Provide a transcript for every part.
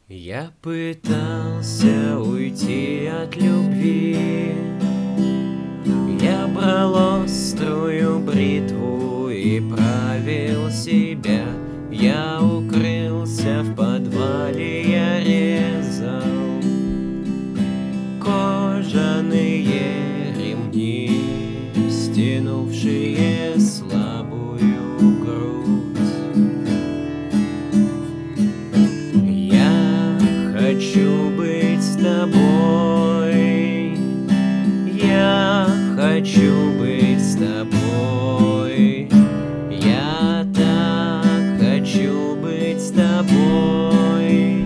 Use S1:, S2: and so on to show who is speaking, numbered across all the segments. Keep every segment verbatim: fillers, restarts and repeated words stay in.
S1: Я пытался уйти от любви, я брал острую бритву и правил себя. Я укрылся в подвале, я резал кожаные ремни, стянувшие слабую грудь. Я хочу быть с тобой, я хочу быть с тобой, я так хочу быть с тобой,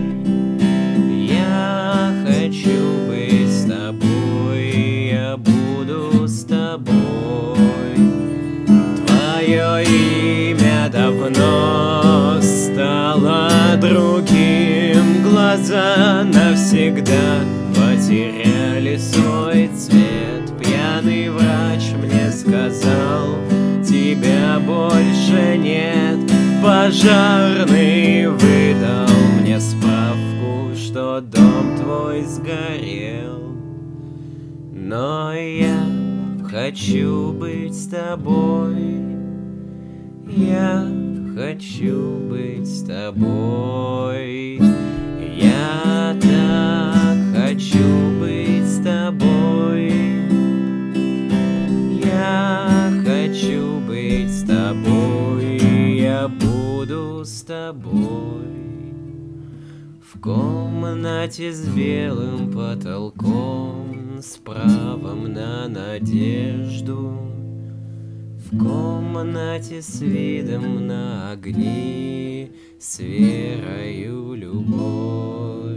S1: я хочу быть с тобой, я буду с тобой. Твое имя давно стало другим, глаза навсегда потеряли свой цвет. Пьяный врач мне сказал, тебя больше нет. Пожарный выдал мне справку, что дом твой сгорел. Но я хочу быть с тобой, я хочу быть с тобой, я так хочу быть с тобой, я хочу быть с тобой, я буду с тобой. В комнате с белым потолком, с правом на надежду, в комнате с видом на огни, с верою любовь.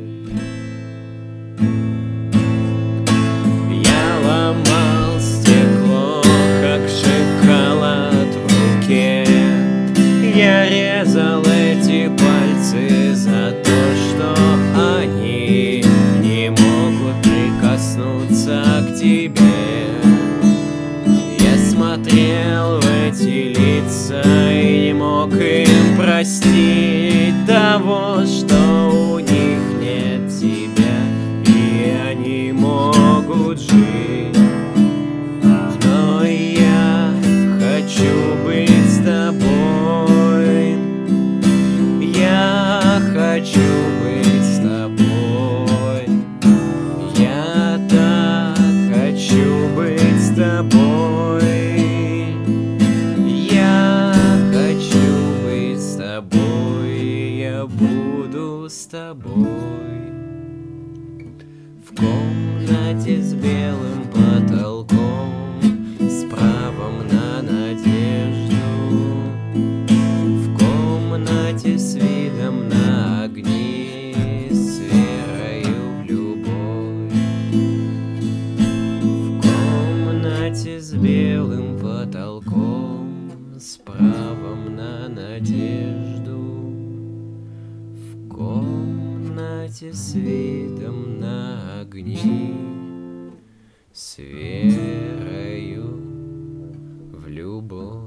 S1: Я ломал стекло, как шоколад в руке, я резал эти пальцы за то, что они не могут прикоснуться к тебе. Я смотрел в эти лица и не мог им простить того, что у них нет тебя, и они могут жить. Но я хочу быть с тобой, я хочу быть с тобой, я так хочу быть с тобой, я хочу быть с тобой, я буду с тобой. В комнате с белым потолком, с правом на надежду, в комнате с видом на огни, с верою в любовь. В комнате с белым потолком, с правом на надежду, в комнате с видом на огни, с верою в любовь.